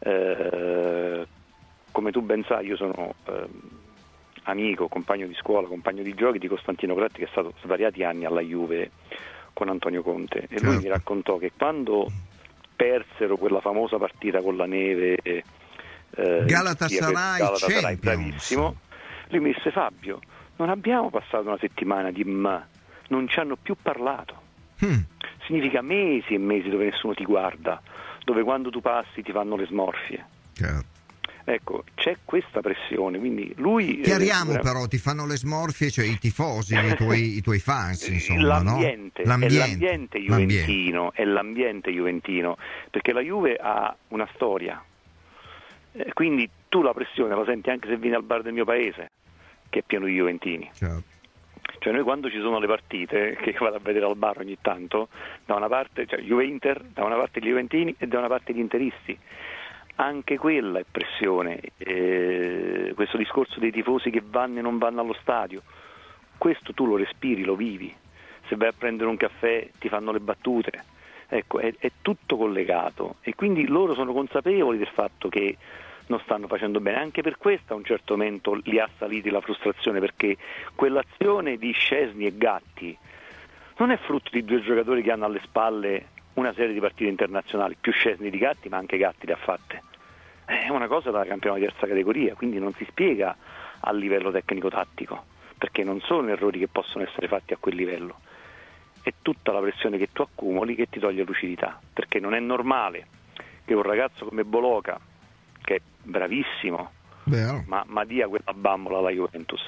Eh, come tu ben sai, io sono eh, amico, compagno di scuola, compagno di giochi di Costantino Coletti, che è stato svariati anni alla Juve con Antonio Conte, e certo. lui mi raccontò che quando persero quella famosa partita con la neve, eh, Galatasaray, Galatasaray bravissimo, lui mi disse: Fabio, non abbiamo passato una settimana di ma, non ci hanno più parlato. Hmm. Significa mesi e mesi dove nessuno ti guarda, dove quando tu passi ti fanno le smorfie. Certo. Ecco, c'è questa pressione, quindi lui... Chiariamo eh, però, ti fanno le smorfie, cioè i tifosi, i tuoi, i tuoi fans, insomma, l'ambiente, no? L'ambiente, è l'ambiente juventino, l'ambiente. è l'ambiente juventino, perché la Juve ha una storia, eh, quindi tu la pressione la senti anche se vieni al bar del mio paese, che è pieno di juventini. Certo. Cioè noi quando ci sono le partite, che vado a vedere al bar ogni tanto, da una parte, cioè Juve-Inter, da una parte gli juventini e da una parte gli interisti, anche quella è pressione, eh, questo discorso dei tifosi che vanno e non vanno allo stadio, questo tu lo respiri, lo vivi, se vai a prendere un caffè ti fanno le battute, ecco, è, è tutto collegato, e quindi loro sono consapevoli del fatto che non stanno facendo bene, anche per questo a un certo momento li ha saliti la frustrazione, perché quell'azione di Szczesny e Gatti non è frutto di due giocatori che hanno alle spalle una serie di partite internazionali, più Szczesny di Gatti, ma anche Gatti le ha fatte, è una cosa da campione di terza categoria, quindi non si spiega a livello tecnico-tattico, perché non sono errori che possono essere fatti a quel livello, è tutta la pressione che tu accumuli che ti toglie lucidità, perché non è normale che un ragazzo come Boloca, che è bravissimo, ma, ma dia quella bambola alla Juventus.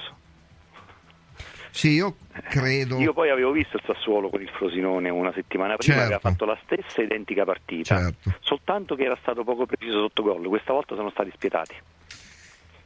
Sì, io credo. Io poi avevo visto il Sassuolo con il Frosinone una settimana prima, certo. aveva fatto la stessa identica partita, certo. soltanto che era stato poco preciso sotto gol. Questa volta sono stati spietati.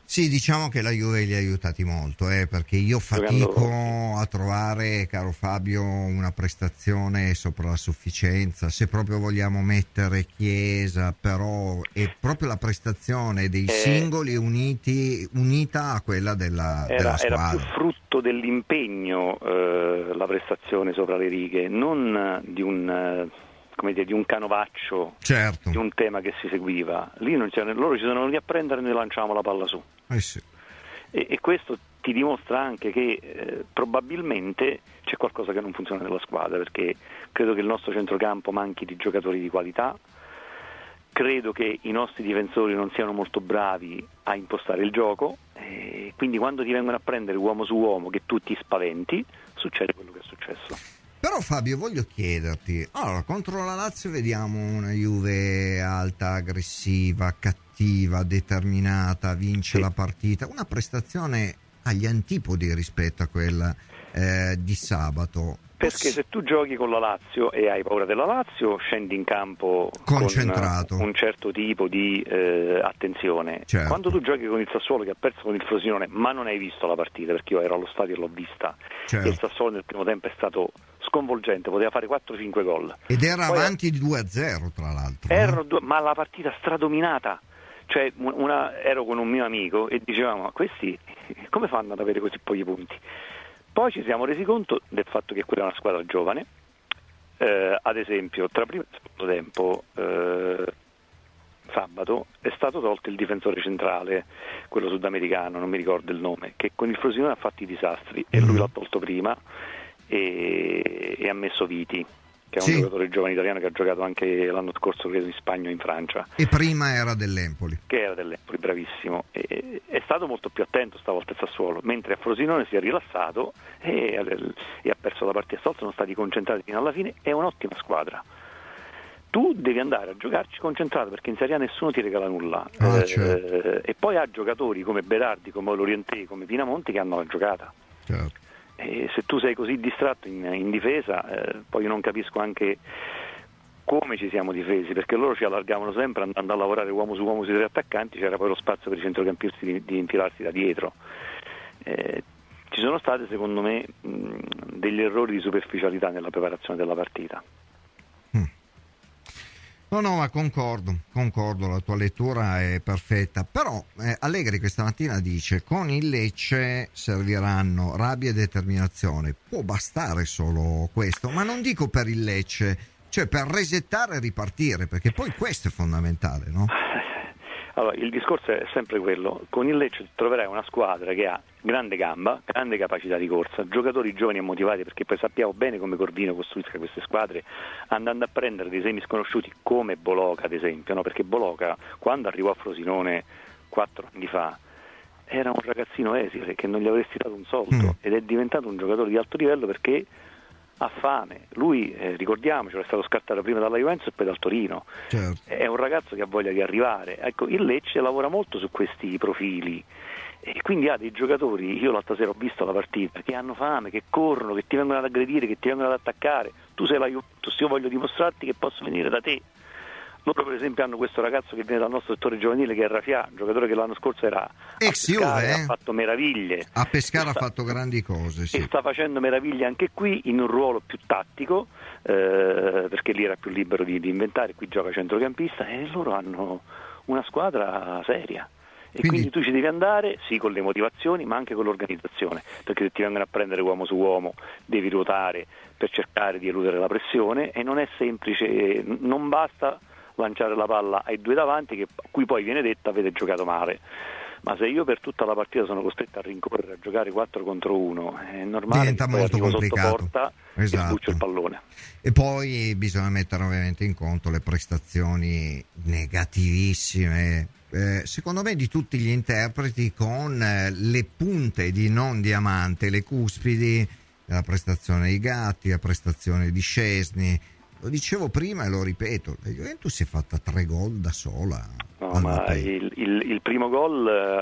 Sì, diciamo che la Juve li ha aiutati molto, eh, perché io fatico a trovare, caro Fabio, una prestazione sopra la sufficienza. Se proprio vogliamo mettere Chiesa, però è proprio la prestazione dei eh, singoli uniti unita a quella della, era, della squadra. Era più frutto dell'impegno eh, la prestazione sopra le righe, non di un... Eh, come dire, di un canovaccio, certo, di un tema che si seguiva. Lì non c'era, loro ci sono venuti a prendere e noi lanciavamo la palla su. Eh sì. e, e questo ti dimostra anche che eh, probabilmente c'è qualcosa che non funziona nella squadra, perché credo che il nostro centrocampo manchi di giocatori di qualità, credo che i nostri difensori non siano molto bravi a impostare il gioco, e quindi quando ti vengono a prendere uomo su uomo che tu ti spaventi, succede quello che è successo. Però Fabio, voglio chiederti, allora contro la Lazio vediamo una Juve alta, aggressiva, cattiva, determinata, vince sì. la partita, una prestazione agli antipodi rispetto a quella eh, di sabato. Perché se tu giochi con la Lazio e hai paura della Lazio, scendi in campo concentrato, con un certo tipo di eh, attenzione. Certo. Quando tu giochi con il Sassuolo, che ha perso con il Frosinone, ma non hai visto la partita, perché io ero allo stadio e l'ho vista, certo. il Sassuolo nel primo tempo è stato sconvolgente, poteva fare quattro cinque gol. Ed era Poi, avanti di due a zero tra l'altro. Erano eh? due, ma la partita stradominata. Cioè, una, ero con un mio amico e dicevamo, ma questi come fanno ad avere così pochi punti? Poi ci siamo resi conto del fatto che quella è una squadra giovane, eh, ad esempio tra primo e secondo tempo eh, sabato è stato tolto il difensore centrale, quello sudamericano, non mi ricordo il nome, che con il Frosinone ha fatto i disastri e lui l'ha tolto prima e, e ha messo Viti, che è un sì. giocatore giovane italiano che ha giocato anche l'anno scorso credo in Spagna o in Francia, e prima era dell'Empoli che era dell'Empoli, bravissimo, e, è stato molto più attento stavolta il Sassuolo, mentre a Frosinone si è rilassato e, e ha perso la partita. Stavolta sono stati concentrati fino alla fine, è un'ottima squadra. Tu devi andare a giocarci concentrato, perché in Serie A nessuno ti regala nulla, ah, eh, certo. e poi ha giocatori come Berardi, come Lorientè, come Pinamonti che hanno la giocata, certo. E se tu sei così distratto in, in difesa, eh, poi io non capisco anche come ci siamo difesi, perché loro ci allargavano sempre andando a lavorare uomo su uomo sui tre attaccanti, c'era poi lo spazio per i centrocampisti di, di infilarsi da dietro. Eh, ci sono stati secondo me mh, degli errori di superficialità nella preparazione della partita. No, no, ma concordo, concordo, la tua lettura è perfetta, però eh, Allegri questa mattina dice con il Lecce serviranno rabbia e determinazione, può bastare solo questo, ma non dico per il Lecce, cioè per resettare e ripartire, perché poi questo è fondamentale, no? Allora, il discorso è sempre quello, con il Lecce troverai una squadra che ha grande gamba, grande capacità di corsa, giocatori giovani e motivati, perché poi sappiamo bene come Corvino costruisca queste squadre, andando a prendere dei semi sconosciuti come Boloca ad esempio, no? Perché Boloca quando arrivò a Frosinone quattro anni fa era un ragazzino esile che non gli avresti dato un soldo mm. ed è diventato un giocatore di alto livello perché ha fame. Lui, eh, ricordiamocelo, è stato scartato prima dalla Juventus e poi dal Torino, certo. È un ragazzo che ha voglia di arrivare. Ecco, il Lecce lavora molto su questi profili e quindi ha dei giocatori, io l'altra sera ho visto la partita, che hanno fame, che corrono, che ti vengono ad aggredire, che ti vengono ad attaccare. Tu sei la Juventus, io voglio dimostrarti che posso venire da te. Loro per esempio hanno questo ragazzo che viene dal nostro settore giovanile, che è Rafia, un giocatore che l'anno scorso era ex Juve, eh? ha fatto meraviglie. A Pescara sta, ha fatto grandi cose, sì. E sta facendo meraviglie anche qui in un ruolo più tattico, eh, perché lì era più libero di, di inventare, qui gioca centrocampista e loro hanno una squadra seria. E quindi, quindi tu ci devi andare, sì, con le motivazioni, ma anche con l'organizzazione, perché se ti vengono a prendere uomo su uomo devi ruotare per cercare di eludere la pressione e non è semplice, non basta lanciare la palla ai due davanti, che a cui poi viene detto avete giocato male, ma se io per tutta la partita sono costretto a rincorrere a giocare quattro contro uno è normale, diventa molto complicato, sotto porta, esatto. E sbuccio il pallone. E poi bisogna mettere ovviamente in conto le prestazioni negativissime, eh, secondo me, di tutti gli interpreti, con eh, le punte di non diamante, le cuspidi, la prestazione di Gatti, la prestazione di Szczesny. Lo dicevo prima e lo ripeto, la Juventus si è fatta tre gol da sola. No, ma il, il, il primo gol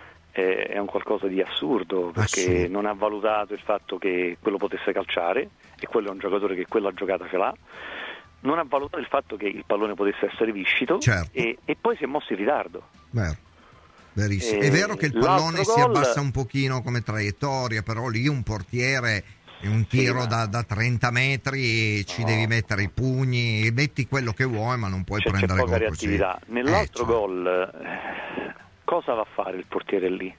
è, è un qualcosa di assurdo, perché assurdo. Non ha valutato il fatto che quello potesse calciare, e quello è un giocatore che quella giocata ce l'ha. Non ha valutato il fatto che il pallone potesse essere viscito, certo. e, e poi si è mosso in ritardo. Beh. verissimo. E è vero che il pallone si gol... abbassa un pochino come traiettoria, però lì un portiere è un tiro sì, ma... da, da trenta metri, ci no. devi mettere i pugni, metti quello che vuoi, ma non puoi c'è, prendere c'è poca gol reattività. così. Nell'altro eh, cioè... gol eh, cosa va a fare il portiere lì?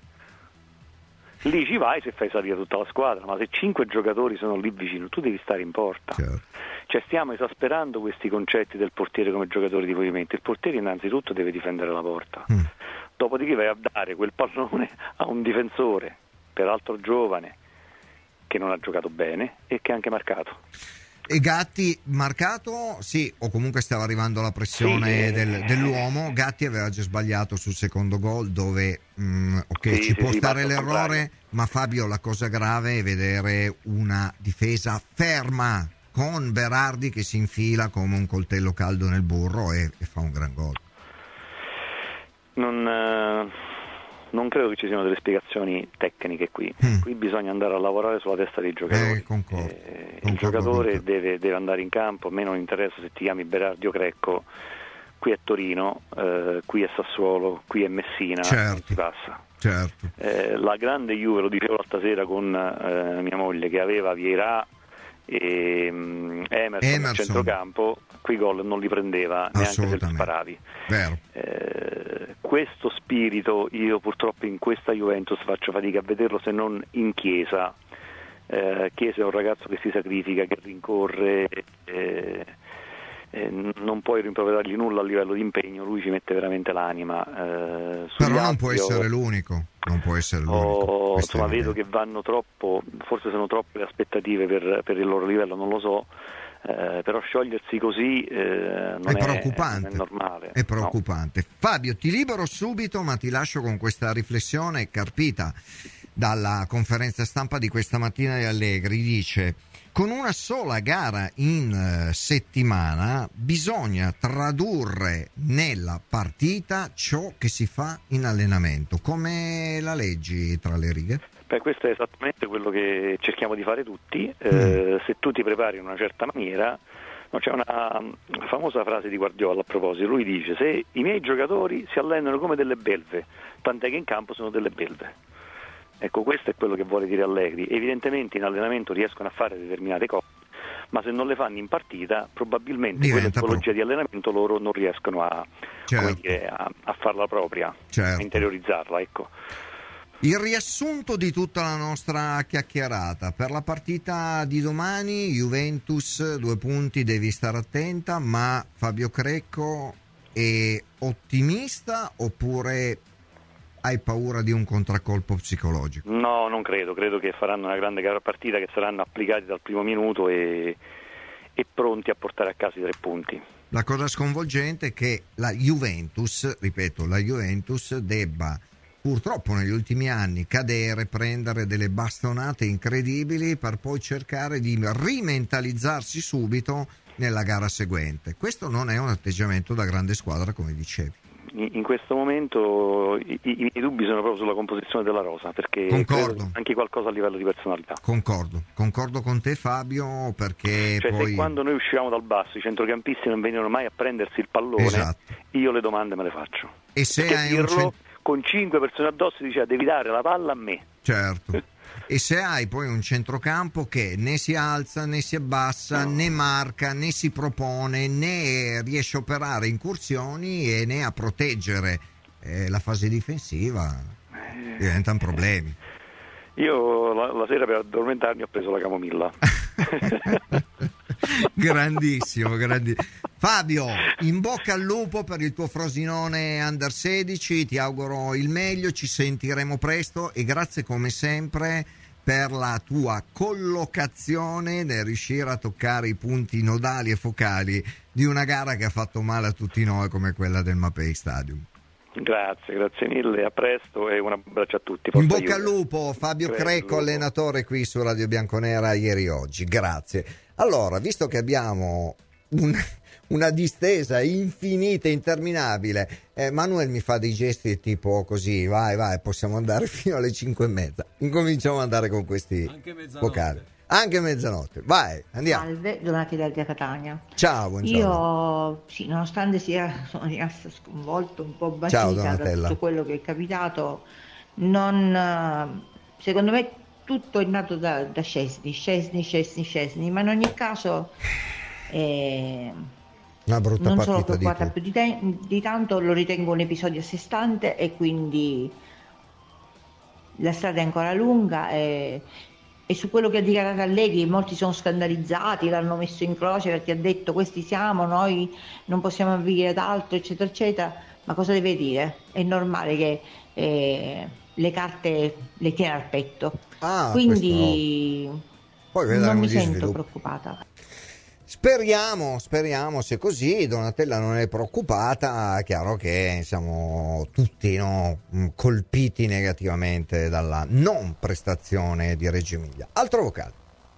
Lì ci vai se fai salire tutta la squadra, ma se cinque giocatori sono lì vicino tu devi stare in porta. Certo. Cioè stiamo esasperando questi concetti del portiere come giocatore di movimento. Il portiere innanzitutto deve difendere la porta, mm. dopodiché vai a dare quel pallone a un difensore, peraltro giovane, che non ha giocato bene e che ha anche marcato. E Gatti marcato, sì, o comunque stava arrivando la pressione sì, del, dell'uomo. Gatti aveva già sbagliato sul secondo gol dove mh, ok sì, ci sì, può sì, stare l'errore, ma Fabio, la cosa grave è vedere una difesa ferma con Berardi che si infila come un coltello caldo nel burro e, e fa un gran gol. Non... Uh... Non credo che ci siano delle spiegazioni tecniche qui, mm. qui bisogna andare a lavorare sulla testa dei giocatori. Eh, concordo, eh, concordo, il giocatore concordo. Deve, deve andare in campo, a me non interessa se ti chiami Berardi o Crecco, qui è Torino, eh, qui è Sassuolo, qui è Messina, certo. non si passa. Certo. Eh, la grande Juve, lo dicevo l'altra sera con eh, mia moglie, che aveva Vieira e um, Emerson, Emerson. Nel centrocampo, quei gol non li prendeva neanche se li sparavi. Vero. Eh, questo spirito io purtroppo in questa Juventus faccio fatica a vederlo, se non in Chiesa. eh, Chiesa è un ragazzo che si sacrifica, che rincorre, eh, eh, non puoi rimproverargli nulla a livello di impegno, lui ci mette veramente l'anima. Eh, però non può essere l'unico, non può essere l'unico. Oh, insomma, vedo che vanno troppo, forse sono troppe le aspettative per, per il loro livello, non lo so. Eh, però sciogliersi così eh, non, è, è, preoccupante. non è normale. È preoccupante. No. Fabio, ti libero subito, ma ti lascio con questa riflessione carpita dalla conferenza stampa di questa mattina di Allegri. Dice: con una sola gara in uh, settimana bisogna tradurre nella partita ciò che si fa in allenamento. Come la leggi tra le righe? Beh, questo è esattamente quello che cerchiamo di fare tutti. Eh, mm. Se tu ti prepari in una certa maniera, no, c'è una famosa frase di Guardiola a proposito, lui dice: se i miei giocatori si allenano come delle belve, tant'è che in campo sono delle belve. Ecco, questo è quello che vuole dire Allegri. Evidentemente in allenamento riescono a fare determinate cose, ma se non le fanno in partita probabilmente diventa quella tipologia pro... di allenamento loro non riescono a, certo. come dire, a, a farla propria, certo. a interiorizzarla, ecco. Il riassunto di tutta la nostra chiacchierata per la partita di domani: Juventus, due punti, devi stare attenta, ma Fabio Crecco è ottimista oppure hai paura di un contraccolpo psicologico? No, non credo, credo che faranno una grande partita, che saranno applicati dal primo minuto e, e pronti a portare a casa i tre punti. La cosa sconvolgente è che la Juventus, ripeto, la Juventus debba purtroppo negli ultimi anni cadere, prendere delle bastonate incredibili per poi cercare di rimentalizzarsi subito nella gara seguente. Questo non è un atteggiamento da grande squadra, come dicevi. In questo momento i, i miei dubbi sono proprio sulla composizione della rosa, perché concordo. Anche qualcosa a livello di personalità. Concordo, concordo con te Fabio, perché cioè, poi... se quando noi uscivamo dal basso i centrocampisti non venivano mai a prendersi il pallone, esatto. io le domande me le faccio. E se perché hai dirlo un cent... con cinque persone addosso diceva: devi dare la palla a me. Certo. E se hai poi un centrocampo che né si alza né si abbassa, no. né marca né si propone né riesce a operare incursioni e né a proteggere eh, la fase difensiva, diventano problemi. Io la, la sera per addormentarmi ho preso la camomilla. grandissimo, grandissimo. Fabio, in bocca al lupo per il tuo Frosinone Under sedici, ti auguro il meglio, ci sentiremo presto e grazie come sempre per la tua collocazione nel riuscire a toccare i punti nodali e focali di una gara che ha fatto male a tutti noi come quella del Mapei Stadium. Grazie, grazie mille, a presto e un abbraccio a tutti. In bocca al lupo, Fabio Crecco, allenatore qui su Radio Bianconera ieri e oggi, grazie. Allora, visto che abbiamo un, una distesa infinita, interminabile, eh, Manuel mi fa dei gesti tipo così, vai vai, possiamo andare fino alle cinque e mezza, incominciamo ad andare con questi vocali. Anche mezzanotte. Vai, andiamo. Salve, Donatella da Catania. Ciao, buongiorno. Io, sì, nonostante sia sono rimasta sconvolto, un po' basita da tutto quello che è capitato, non, secondo me tutto è nato da, da Szczęsny, Szczęsny, Szczęsny, Szczęsny, ma in ogni caso eh, una brutta non sono partita preoccupata di più di, te, di tanto, lo ritengo un episodio a sé stante e quindi la strada è ancora lunga e, e su quello che ha dichiarato Allegri molti sono scandalizzati, l'hanno messo in croce perché ha detto questi siamo, noi non possiamo avvenire ad altro, eccetera eccetera, ma cosa deve dire? È normale che eh, le carte le tiene al petto, ah, quindi no. Poi non mi sviluppo. sento preoccupata. Speriamo, speriamo sia così. Donatella non è preoccupata, è chiaro che siamo tutti no, colpiti negativamente dalla non prestazione di Reggio Emilia. Altro vocale.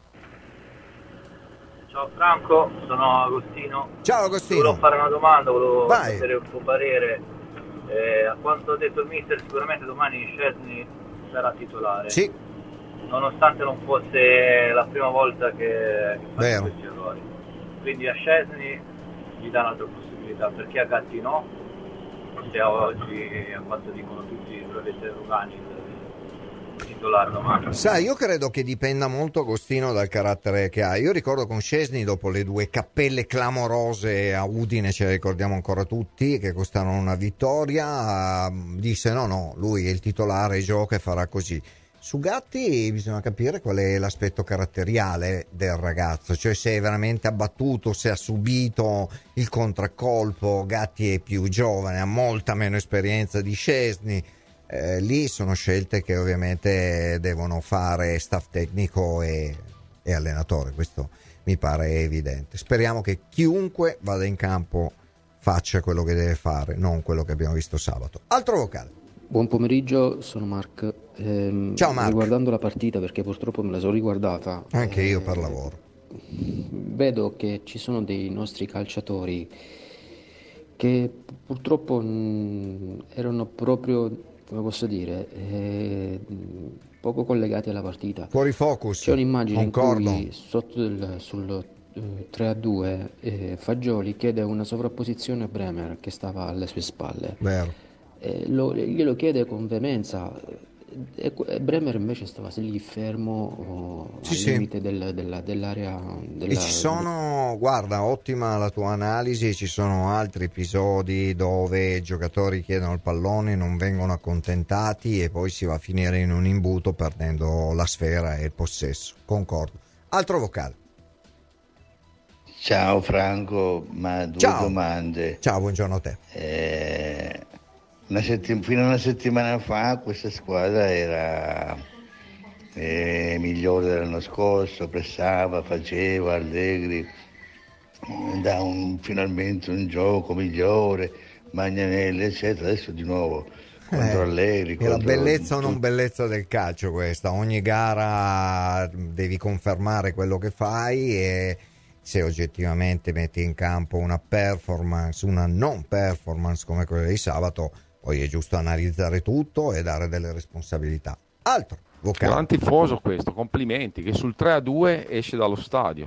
Ciao Franco, sono Agostino. Ciao Agostino. Volevo fare una domanda, volevo Vai. sapere il tuo parere. Eh, a quanto ha detto il mister, sicuramente domani Szczęsny sarà titolare. Sì. Nonostante non fosse la prima volta che, che fa questi errori. Quindi a Szczęsny gli dà un'altra possibilità, perché a Gatti no? Se oggi, a quanto dicono tutti, dovrebbe essere Rugani il titolare domani. Sai, io credo che dipenda molto, Agostino, dal carattere che ha. Io ricordo con Szczęsny, dopo le due cappelle clamorose a Udine, ce le ricordiamo ancora tutti, che costarono una vittoria, disse no no, lui è il titolare, gioca e farà così. Su Gatti bisogna capire qual è l'aspetto caratteriale del ragazzo, cioè se è veramente abbattuto, se ha subito il contraccolpo. Gatti è più giovane, ha molta meno esperienza di Szczęsny, eh, lì sono scelte che ovviamente devono fare staff tecnico e, e allenatore, questo mi pare evidente. Speriamo che chiunque vada in campo faccia quello che deve fare, non quello che abbiamo visto sabato. Altro vocale. Buon pomeriggio, sono Mark. Ehm, Ciao Mark. Riguardando la partita, perché purtroppo me la sono riguardata. Anche io eh, per lavoro. Vedo che ci sono dei nostri calciatori che purtroppo mh, erano proprio, come posso dire, eh, poco collegati alla partita. Fuori focus. C'è un'immagine Concordo. in cui sotto il, sul eh, tre a due eh, Fagioli chiede una sovrapposizione a Bremer che stava alle sue spalle. Vero. Eh, lo, glielo chiede con veemenza e, e Bremer invece stava lì fermo oh, sì, al sì. limite del, della, dell'area della, e ci sono, guarda, ottima la tua analisi, ci sono altri episodi dove i giocatori chiedono il pallone, non vengono accontentati e poi si va a finire in un imbuto perdendo la sfera e il possesso. Concordo. Altro vocale. Ciao Franco, ma due Ciao. domande. Ciao, buongiorno a te. Eh, una settim- fino a una settimana fa questa squadra era eh, migliore dell'anno scorso, pressava, faceva, Allegri da un, finalmente un gioco migliore, Magnanelli eccetera. Adesso di nuovo contro eh, Allegri. È la contro bellezza o non tut- bellezza del calcio questa, ogni gara devi confermare quello che fai e se oggettivamente metti in campo una performance, una non performance come quella di sabato, poi è giusto analizzare tutto e dare delle responsabilità. Altro vocale. È un tifoso questo, complimenti, che sul tre a due esce dallo stadio.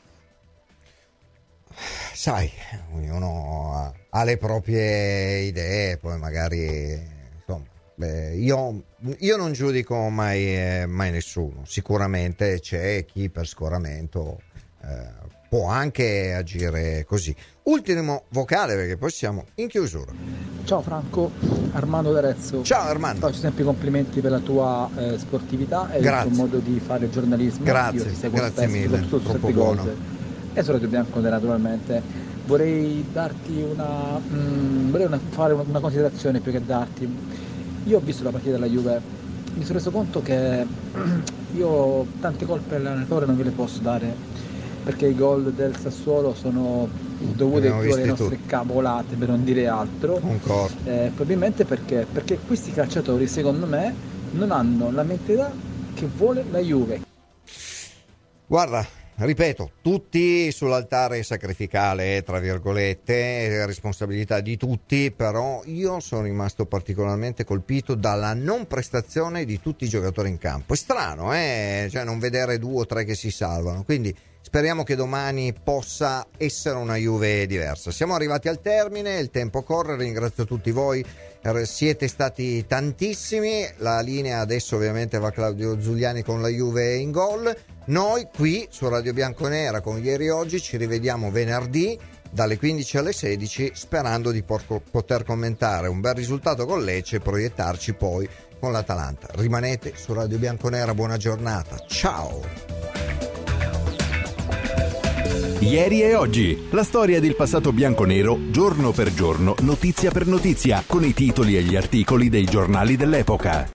Sai, ognuno ha, ha le proprie idee, poi magari insomma, beh, io, io non giudico mai, eh, mai nessuno. Sicuramente c'è chi per scoramento eh, può anche agire così. Ultimo vocale perché poi siamo in chiusura. Ciao Franco, Armando D'Arezzo. Ciao Armando. Faccio sempre i complimenti per la tua eh, sportività e Grazie. il tuo modo di fare giornalismo. Grazie, Io ti seguo grazie spesso, mille, soprattutto su troppo certe buono. cose. E su Radio Bianconera naturalmente. Vorrei darti una, mh, vorrei una, fare una, una considerazione più che darti. Io ho visto la partita della Juve, mi sono reso conto che io tante colpe all'allenatore non ve le posso dare, perché i gol del Sassuolo sono dovuti più alle nostre tutti. cavolate, per non dire altro. Concordo. Eh, probabilmente perché? Perché questi calciatori, secondo me, non hanno la mentalità che vuole la Juve. Guarda, ripeto, tutti sull'altare sacrificale, tra virgolette, responsabilità di tutti, però io sono rimasto particolarmente colpito dalla non prestazione di tutti i giocatori in campo. È strano, eh? Cioè, non vedere due o tre che si salvano, quindi speriamo che domani possa essere una Juve diversa. Siamo arrivati al termine, il tempo corre, ringrazio tutti voi, siete stati tantissimi. La linea adesso ovviamente va a Claudio Zuliani con la Juve in gol. Noi qui su Radio Bianconera con Ieri Oggi ci rivediamo venerdì dalle quindici alle sedici, sperando di poter commentare un bel risultato con Lecce e proiettarci poi con l'Atalanta. Rimanete su Radio Bianconera, buona giornata, ciao. Ieri e Oggi, la storia del passato bianconero, giorno per giorno, notizia per notizia, con i titoli e gli articoli dei giornali dell'epoca.